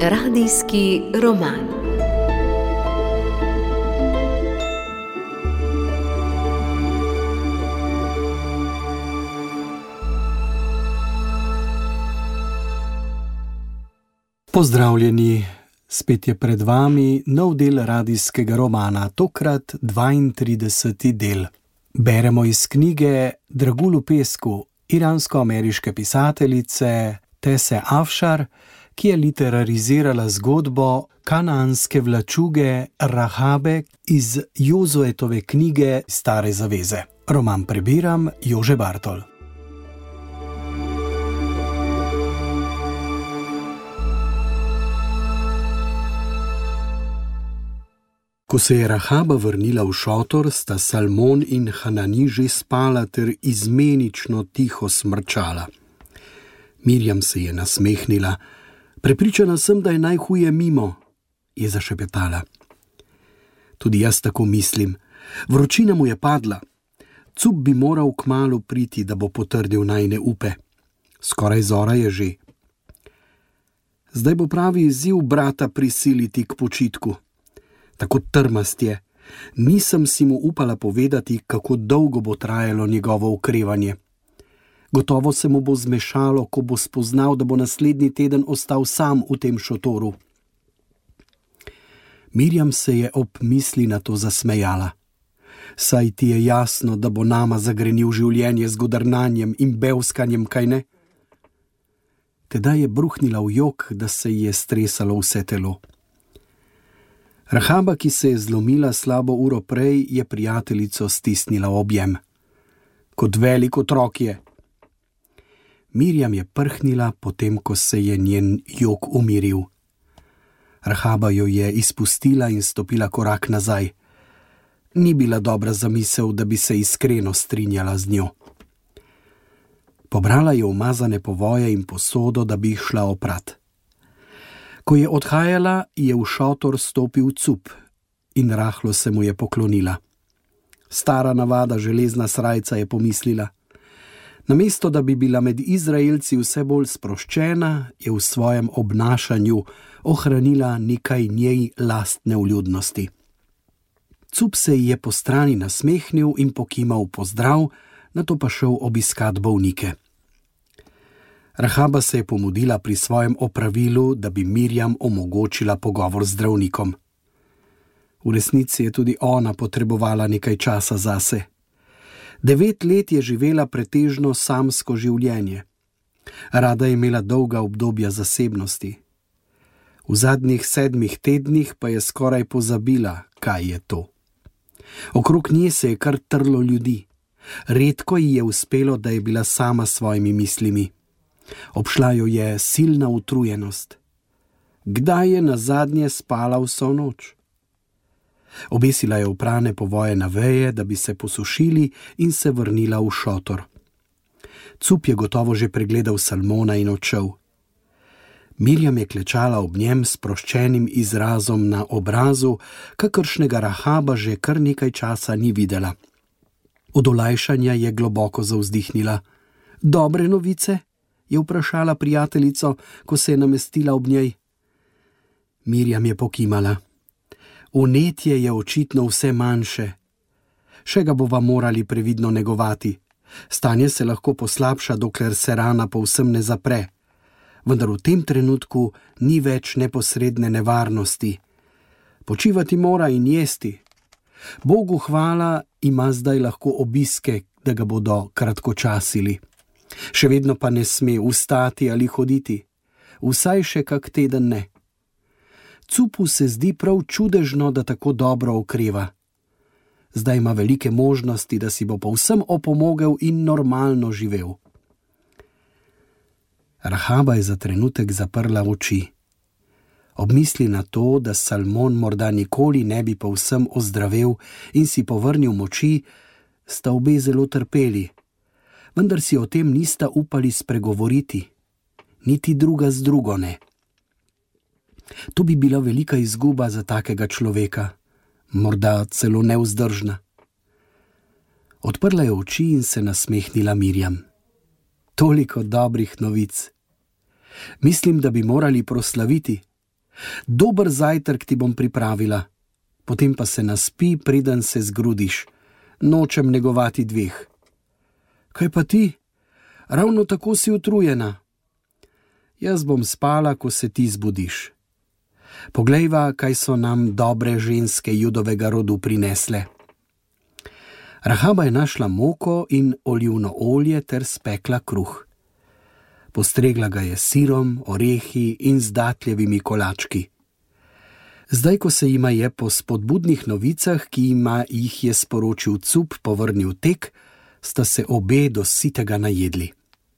Radijski roman. Pozdravljeni, spet je pred vami nov del radijskega romana, tokrat 32. del. Beremo iz knjige Dragul v pesku iransko-ameriške pisateljice Tese Afšar, ki je literarizirala zgodbo kanaanske vlačuge Rahabe iz Jozuetove knjige Stare zaveze. Roman prebiram Jože Bartol. Ko se je Rahaba vrnila v šotor, sta Salmon in Hanani že spala ter izmenično tiho smrčala. Mirjam se je nasmehnila. Prepričana sem, da je najhuje mimo, je zašepetala. Tudi jaz tako mislim. Vročina mu je padla. Cup bi moral kmalu priti, da bo potrdil najine upe. Skoraj zora je že. Zdaj bo pravi izziv brata prisiliti k počitku. Tako trmast je. Nisem si mu upala povedati, kako dolgo bo trajalo njegovo okrevanje. Gotovo se mu bo zmešalo, ko bo spoznal, da bo naslednji teden ostal sam v tem šotoru. Mirjam se je ob misli na to zasmejala. Saj ti je jasno, da bo nama zagrenil življenje z godrnanjem in bevskanjem, kaj ne? Tedaj je bruhnila v jok, da se ji je stresalo vse telo. Rahaba, ki se je zlomila slabo uro prej, je prijateljico stisnila v objem. Kot velik otrok je. Mirjam je prhnila, potem ko se je njen jok umiril. Rahaba jo je izpustila in stopila korak nazaj. Ni bila dobra zamisel, da bi se iskreno strinjala z njo. Pobrala je umazane povoje in posodo, da bi jih šla oprat. Ko je odhajala, je v šotor stopil Cup in rahlo se mu je poklonila. Stara navada, železna srajca, je pomislila. Namesto, da bi bila med Izraelci vse bolj sproščena, je v svojem obnašanju ohranila nekaj njej lastne vljudnosti. Cup se ji je postrani nasmehnil in pokimal pozdrav, nato pa šel obiskat bolnike. Rahaba se je pomudila pri svojem opravilu, da bi Mirjam omogočila pogovor z zdravnikom. V resnici je tudi ona potrebovala nekaj časa zase. 9 let je živela pretežno samsko življenje. Rada je imela dolga obdobja zasebnosti. V zadnjih 7 tednih pa je skoraj pozabila, kaj je to. Okrog nje se je kar trlo ljudi. Redko ji je uspelo, da je bila sama s svojimi mislimi. Obšla jo je silna utrujenost. Kdaj je nazadnje spala vso noč? Obesila je oprane povoje na veje, da bi se posušili, in se vrnila v šotor. Cup je gotovo že pregledal Salmona in odšel. Mirjam je klečala ob njem s sproščenim izrazom na obrazu, kakršnega Rahaba že kar nekaj časa ni videla. Od olajšanja je globoko zavzdihnila. Dobre novice? Je vprašala prijateljico, ko se je namestila ob njej. Mirjam je pokimala. Vnetje je očitno vse manjše. Še ga bova morali previdno negovati. Stanje se lahko poslabša, dokler se rana povsem ne zapre. Vendar v tem trenutku ni več neposredne nevarnosti. Počivati mora in jesti. Bogu hvala, ima zdaj lahko obiske, da ga bodo kratkočasili. Še vedno pa ne sme vstati ali hoditi. Vsaj še kak teden ne. Cupu se zdi prav čudežno, da tako dobro okreva. Zdaj ima velike možnosti, da si bo povsem opomogel in normalno živel. Rahaba je za trenutek zaprla oči. Ob misli na to, da Salmon morda nikoli ne bi povsem ozdravel in si povrnil moči, sta obe zelo trpeli. Vendar si o tem nista upali spregovoriti. Niti druga z drugo ne. To bi bila velika izguba za takega človeka, morda celo nevzdržna. Odprla je oči in se nasmehnila Mirjam. Toliko dobrih novic. Mislim, da bi morali proslaviti. Dober zajtrk ti bom pripravila, potem pa se naspi, preden se zgrudiš. Nočem negovati dveh. Kaj pa ti? Ravno tako si utrujena. Jaz bom spala, ko se ti zbudiš. Poglejva, kaj so nam dobre ženske judovega rodu prinesle. Rahaba je našla moko in olivno olje ter spekla kruh. Postregla ga je s sirom, orehi in z datljevimi kolački. Zdaj, ko se jima je po spodbudnih novicah, ki jima jih je sporočil Cup, povrnil tek, sta se obe do sitega najedli.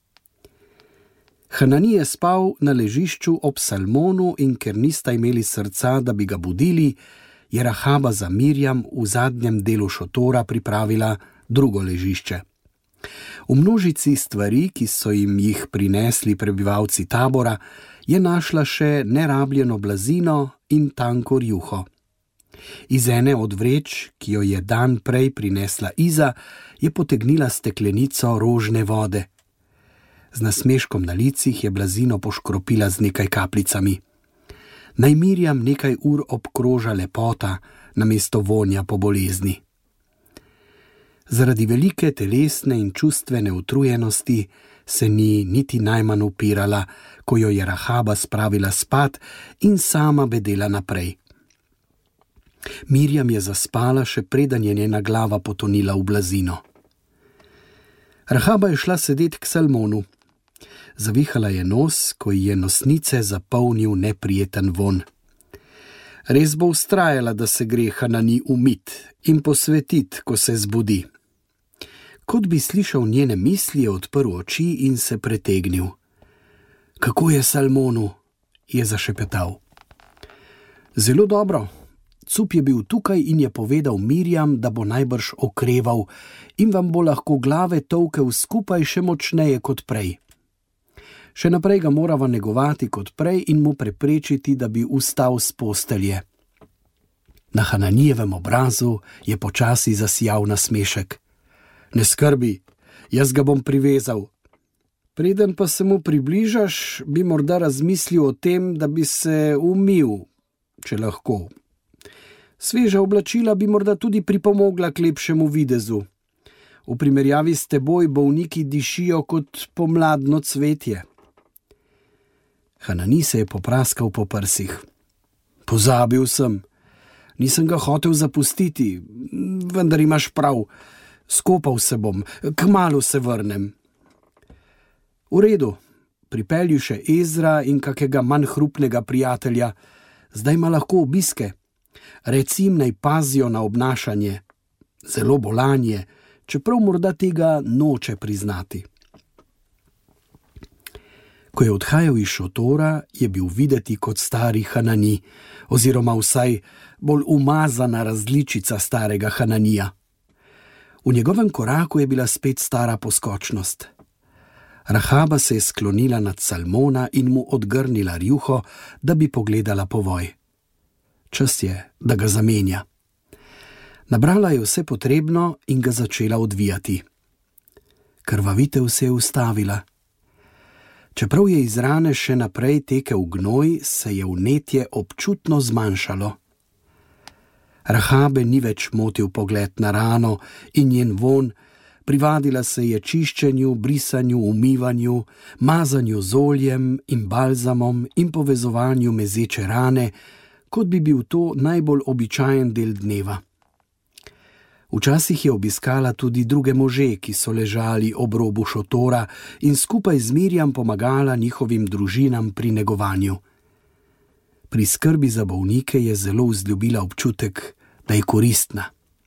Hanani je spal na ležišču ob Salmonu in ker nista imeli srca, da bi ga budili, je Rahaba za Mirjam v zadnjem delu šotora pripravila drugo ležišče. V množici stvari, ki so jim jih prinesli prebivalci tabora, je našla še nerabljeno blazino in tanko rjuho. Iz ene od vreč, ki jo je dan prej prinesla Iza, je potegnila steklenico rožne vode. Z nasmeškom na licih je blazino poškropila z nekaj kapljicami. Naj Mirjam nekaj ur obkroža lepota namesto vonja po bolezni. Zaradi velike telesne in čustvene utrujenosti se ni niti najmanj upirala, ko jo je Rahaba spravila spat in sama bedela naprej. Mirjam je zaspala, še preden je njena glava potonila v blazino. Rahaba je šla sedet k Salmonu. Zavihala je nos, ko ji je nosnice zapolnil neprijeten von. Res bo vztrajala, da se gre Hanani umit in posvetit, ko se zbudi. Kot bi slišal njene misli, je odprl oči in se pretegnil. Kako je Salmonu? Je zašepetal. Zelo dobro. Cup je bil tukaj in je povedal Mirjam, da bo najbrž okreval in vam bo lahko glave tolkel skupaj še močneje kot prej. Še naprej ga morava negovati kot prej in mu preprečiti, da bi vstal s postelje. Na Hananijevem obrazu je počasi zasijal nasmešek. Ne skrbi, jaz ga bom privezal. Preden pa se mu približaš, bi morda razmislil o tem, da bi se umil, če lahko. Sveža oblačila bi morda tudi pripomogla k lepšemu videzu. V primerjavi s teboj bolniki dišijo kot pomladno cvetje. Hanani se je popraskal po prsih. Pozabil sem. Nisem ga hotel zapustiti, vendar imaš prav. Skopal se bom, kmalu se vrnem. V redu, pripelji še Ezra in kakega manj hrupnega prijatelja. Zdaj ima lahko obiske. Recim naj pazijo na obnašanje. Zelo bolanje, čeprav morda tega noče priznati. Ko je odhajal iz šotora, je bil videti kot stari Hanani, oziroma vsaj bolj umazana različica starega Hananija. V njegovem koraku je bila spet stara poskočnost. Rahaba se je sklonila nad Salmona in mu odgrnila rjuho, da bi pogledala povoj. Čas je, da ga zamenja. Nabrala je vse potrebno in ga začela odvijati. Krvavitev se je ustavila. Čeprav je iz rane še naprej tekel gnoj, se je vnetje občutno zmanjšalo. Rahabe ni več motil pogled na rano in njen von, privadila se je čiščenju, brisanju, umivanju, mazanju z oljem in balzamom in povezovanju mezeče rane, kot bi bil to najbolj običajen del dneva. Včasih je obiskala tudi druge može, ki so ležali ob robu šotora in skupaj z Mirjam pomagala njihovim družinam pri negovanju. Pri skrbi za bolnike je zelo vzljubila občutek, da je koristna.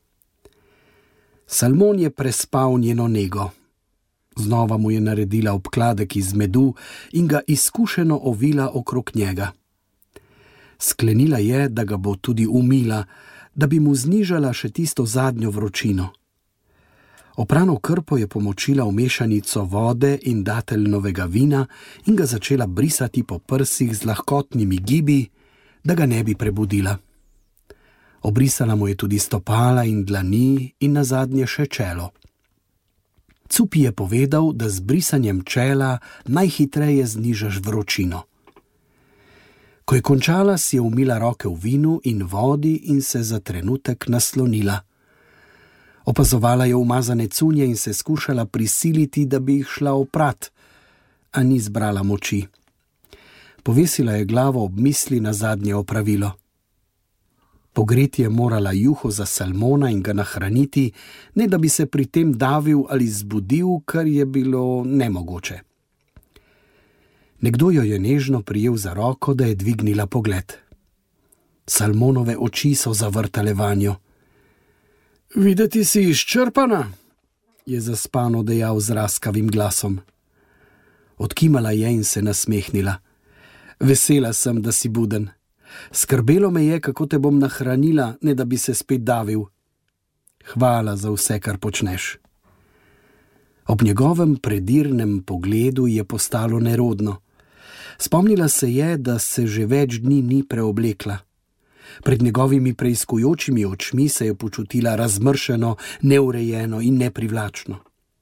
Salmon je prespal njeno nego. Znova mu je naredila obkladek iz medu in ga izkušeno ovila okrog njega. Sklenila je, da ga bo tudi umila, da bi mu znižala še tisto zadnjo vročino. Oprano krpo je pomočila v mešanico vode in dateljnovega vina in ga začela brisati po prsih z lahkotnimi gibi, da ga ne bi prebudila. Obrisala mu je tudi stopala in dlani in nazadnje še čelo. Cupi je povedal, da z brisanjem čela najhitreje znižaš vročino. Ko je končala, si je umila roke v vinu in vodi in se za trenutek naslonila. Opazovala je umazane cunje in se skušala prisiliti, da bi jih šla oprat, a ni zbrala moči. Povesila je glavo ob misli na zadnje opravilo. Pogreti je morala juho za Salmona in ga nahraniti, ne da bi se pri tem davil ali zbudil, kar je bilo nemogoče. Nekdo jo je nežno prijel za roko, da je dvignila pogled. Salmonove oči so zavrtale vanjo. Videti si izčrpana, je zaspano dejal z raskavim glasom. Odkimala je in se nasmehnila. Vesela sem, da si buden. Skrbelo me je, kako te bom nahranila, ne da bi se spet davil. Hvala za vse, kar počneš. Ob njegovem predirnem pogledu je postalo nerodno. Spomnila se je, da se že več dni ni preoblekla. Pred njegovimi preiskujočimi očmi se je počutila razmršeno, neurejeno in neprivlačno.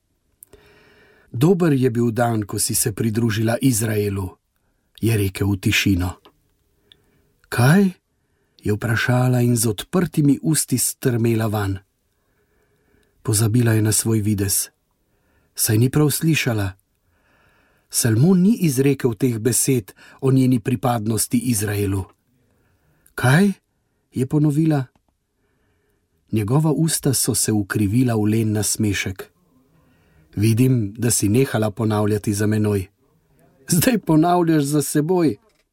Dober je bil dan, ko si se pridružila Izraelu, je rekel v tišino. Kaj? Je vprašala in z odprtimi usti strmela van. Pozabila je na svoj videz. Saj ni prav slišala. Salmon ni izrekel teh besed o njeni pripadnosti Izraelu. Kaj? Je ponovila. Njegova usta so se ukrivila v len nasmešek. Vidim, da si nehala ponavljati za menoj. Zdaj ponavljaš za seboj.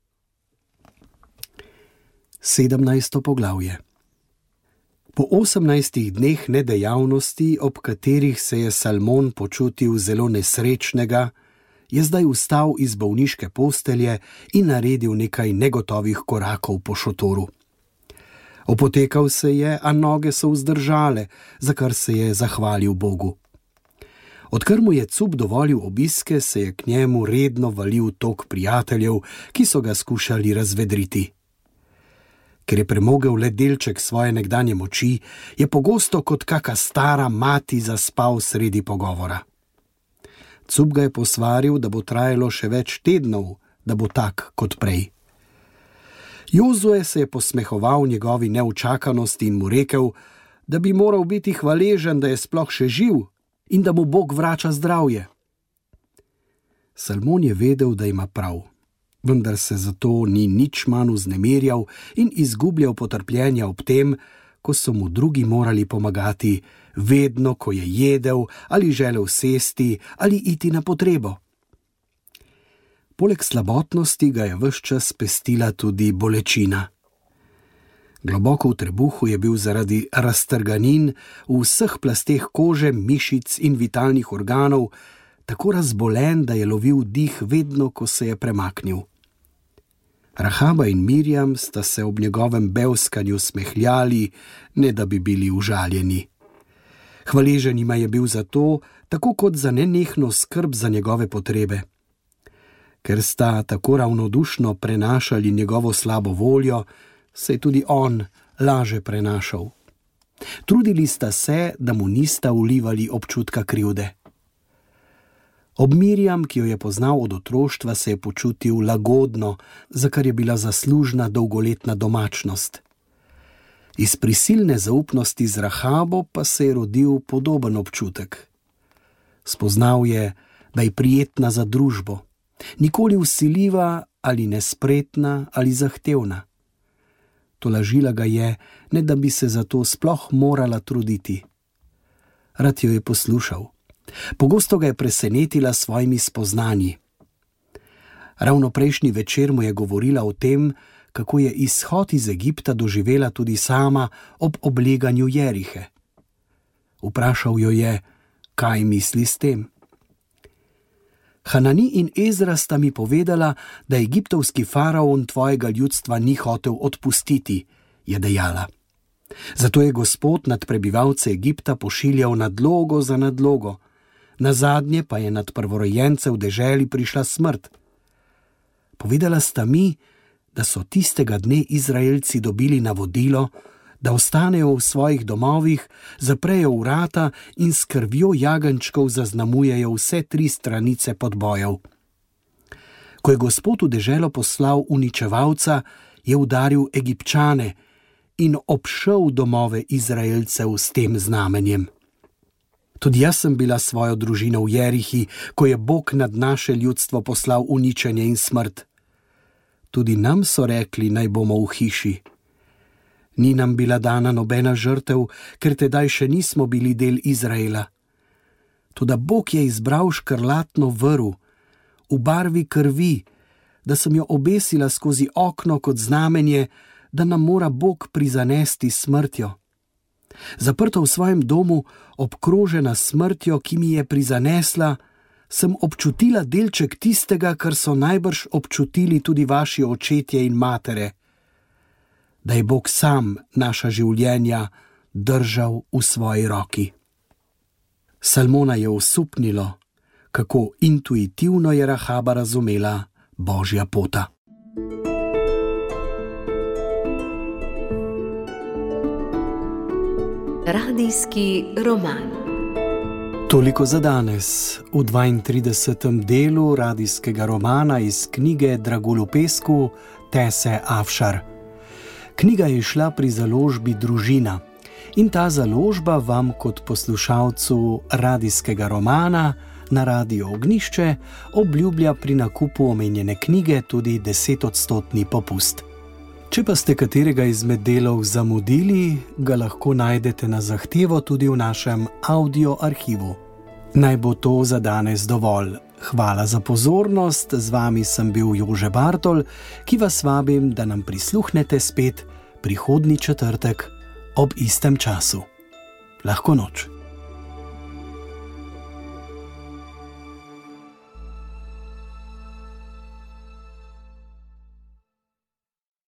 17. poglavje. Po 18 dneh nedejavnosti, ob katerih se je Salmon počutil zelo nesrečnega, je zdaj vstal iz bolniške postelje in naredil nekaj negotovih korakov po šotoru. Opotekal se je, a noge so vzdržale, za kar se je zahvalil Bogu. Odkar mu je Cup dovolil obiske, se je k njemu redno valil tok prijateljev, ki so ga skušali razvedriti. Ker je premogel le delček svoje nekdanje moči, je pogosto kot kaka stara mati zaspal sredi pogovora. Cup ga je posvaril, da bo trajalo še več tednov, da bo tak kot prej. Jozue se je posmehoval njegovi neučakanosti in mu rekel, da bi moral biti hvaležen, da je sploh še živ in da mu Bog vrača zdravje. Salmon je vedel, da ima prav, vendar se zato ni nič manj vznemirjal in izgubljal potrpljenja ob tem, ko so mu drugi morali pomagati, vedno, ko je jedel ali želel sesti ali iti na potrebo. Poleg slabotnosti ga je ves čas pestila tudi bolečina. Globoko v trebuhu je bil zaradi raztrganin v vseh plasteh kože, mišic in vitalnih organov tako razbolen, da je lovil dih vedno, ko se je premaknil. Rahaba in Mirjam sta se ob njegovem bevskanju smehljali, ne da bi bili užaljeni. Hvaležen jima je bil za to, tako kot za nenehno skrb za njegove potrebe. Ker sta tako ravnodušno prenašali njegovo slabo voljo, se je tudi on laže prenašal. Trudili sta se, da mu nista vlivali občutka krivde. Ob Mirjam, ki jo je poznal od otroštva, se je počutil lagodno, za kar je bila zaslužna dolgoletna domačnost. Iz prisilne zaupnosti z Rahabo pa se je rodil podoben občutek. Spoznal je, da je prijetna za družbo, nikoli vsiljiva ali nespretna ali zahtevna. Tolažila ga je, ne da bi se zato sploh morala truditi. Rad jo je poslušal. Pogosto ga je presenetila s svojimi spoznanji. Ravno prejšnji večer mu je govorila o tem, kako je izhod iz Egipta doživela tudi sama ob obleganju Jerihe. Vprašal jo je, kaj misli s tem. Hanani in Ezra sta mi povedala, da egiptovski faraon tvojega ljudstva ni hotel odpustiti, je dejala. Zato je Gospod nad prebivalce Egipta pošiljal nadlogo za nadlogo, nazadnje pa je nad prvorojencev v deželi prišla smrt. Povedala sta mi, da so tistega dne Izraelci dobili navodilo, da ostanejo v svojih domovih, zaprejo vrata in s krvjo jagenjčkov zaznamujejo vse 3 stranice podbojev. Ko je Gospod v deželo poslal uničevalca, je udaril Egipčane in obšel domove Izraelcev s tem znamenjem. Tudi jaz sem bila s svojo družino v Jerihi, ko je Bog nad naše ljudstvo poslal uničenje in smrt. Tudi nam so rekli, naj bomo v hiši. Ni nam bila dana nobena žrtev, ker tedaj še nismo bili del Izraela. Toda Bog je izbral škrlatno vrv v barvi krvi, da sem jo obesila skozi okno kot znamenje, da nam mora Bog prizanesti smrtjo. Zaprto v svojem domu, obkrožena smrtjo, ki mi je prizanesla, sem občutila delček tistega, kar so najbrž občutili tudi vaši očetje in matere, da je Bog sam naša življenja držal v svoji roki. Salmona je osupnilo, kako intuitivno je Rahaba razumela Božja pota. Radijski roman. Toliko za danes v 32. delu radijskega romana iz knjige Dragulj v pesku Tese Afšar. Knjiga je šla pri založbi Družina in ta založba vam kot poslušalcu radijskega romana na Radiu Ognjišče obljublja pri nakupu omenjene knjige tudi 10% popust. Če pa ste katerega izmed delov zamudili, ga lahko najdete na zahtevo tudi v našem audio arhivu. Naj bo to za danes dovolj. Hvala za pozornost, z vami sem bil Jože Bartol, ki vas vabim, da nam prisluhnete spet prihodnji četrtek ob istem času. Lahko noč.